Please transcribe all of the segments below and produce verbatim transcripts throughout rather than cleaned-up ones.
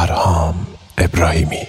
فرهام ابراهیمی.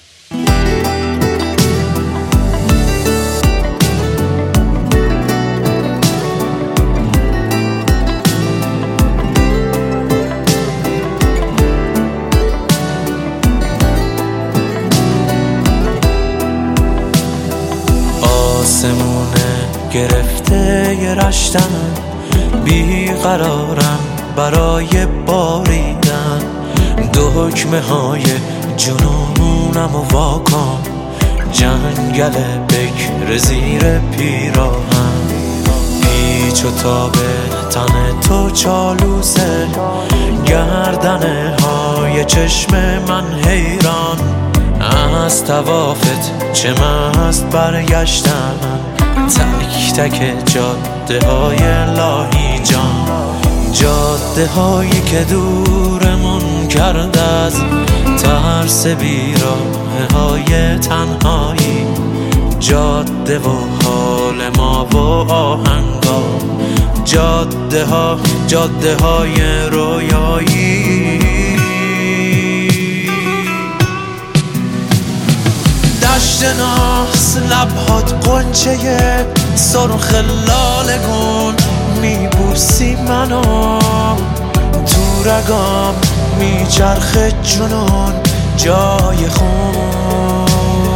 آسمونه گرفته ی رشتم، بیقرارم برای باریدن. دو حکمه های جنونم و واکن، جنگل بکر زیر پیراهن. پیچ و تاب تن تو چالوسه، گردنه های چشم من حیران. از طوافت چه مست برگشتم، تک تک جاده های لاهیجان. جاده هایی که دورمون کرد از ترس بیراه های تنهایی. جاده و حال ما و آهنگا، جاده ها جاده های رویایی. دشت ناس لبهات قنچه سرخ لالگون، میبوسی منو تو رگام، میچرخ جنون جای خون.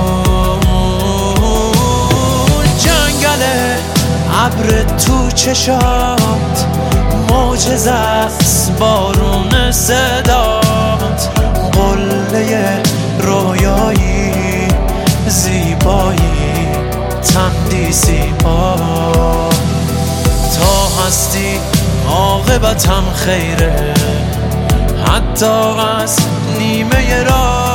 جنگل ابر تو چشات، معجزه است بارون صدات. قله رویایی، زیبایی، تندیسی ها. تا هستی عاقبتم خیره، حتی از نیمه راه.